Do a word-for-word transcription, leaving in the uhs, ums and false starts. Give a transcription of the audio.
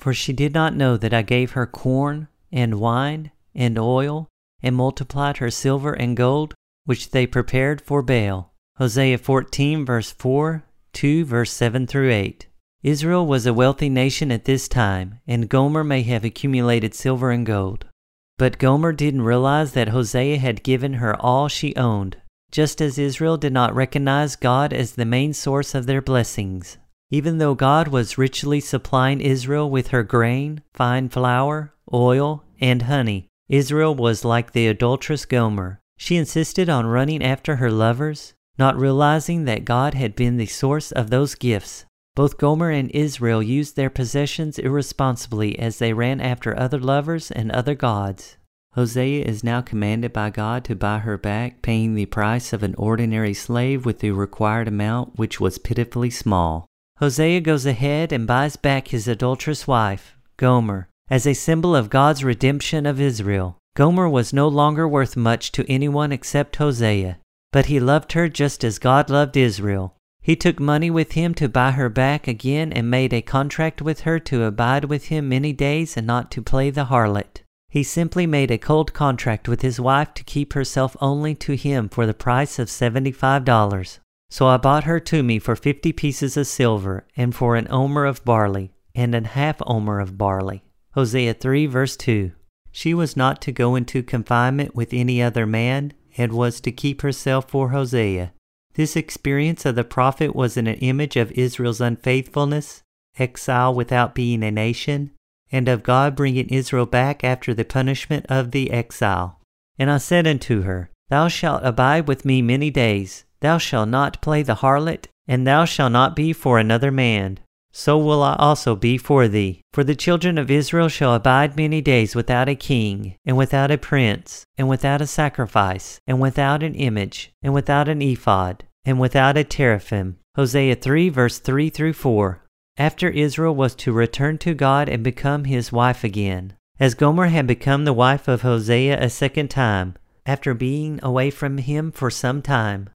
For she did not know that I gave her corn and wine and oil, and multiplied her silver and gold, which they prepared for Baal. Hosea fourteen, verse four, two, verse seven through eight. Israel was a wealthy nation at this time, and Gomer may have accumulated silver and gold. But Gomer didn't realize that Hosea had given her all she owned, just as Israel did not recognize God as the main source of their blessings. Even though God was richly supplying Israel with her grain, fine flour, oil, and honey, Israel was like the adulterous Gomer. She insisted on running after her lovers, not realizing that God had been the source of those gifts. Both Gomer and Israel used their possessions irresponsibly as they ran after other lovers and other gods. Hosea is now commanded by God to buy her back, paying the price of an ordinary slave with the required amount, which was pitifully small. Hosea goes ahead and buys back his adulterous wife, Gomer, as a symbol of God's redemption of Israel. Gomer was no longer worth much to anyone except Hosea, but he loved her just as God loved Israel. He took money with him to buy her back again and made a contract with her to abide with him many days and not to play the harlot. He simply made a cold contract with his wife to keep herself only to him for the price of seventy-five dollars. So I bought her to me for fifty pieces of silver, and for an omer of barley, and an half omer of barley. Hosea three, verse two. She was not to go into confinement with any other man, and was to keep herself for Hosea. This experience of the prophet was an image of Israel's unfaithfulness, exile without being a nation, and of God bringing Israel back after the punishment of the exile. And I said unto her, Thou shalt abide with me many days. Thou shalt not play the harlot, and thou shalt not be for another man. So will I also be for thee. For the children of Israel shall abide many days without a king, and without a prince, and without a sacrifice, and without an image, and without an ephod, and without a teraphim. Hosea three, verse three through four. After Israel was to return to God and become his wife again. As Gomer had become the wife of Hosea a second time, after being away from him for some time,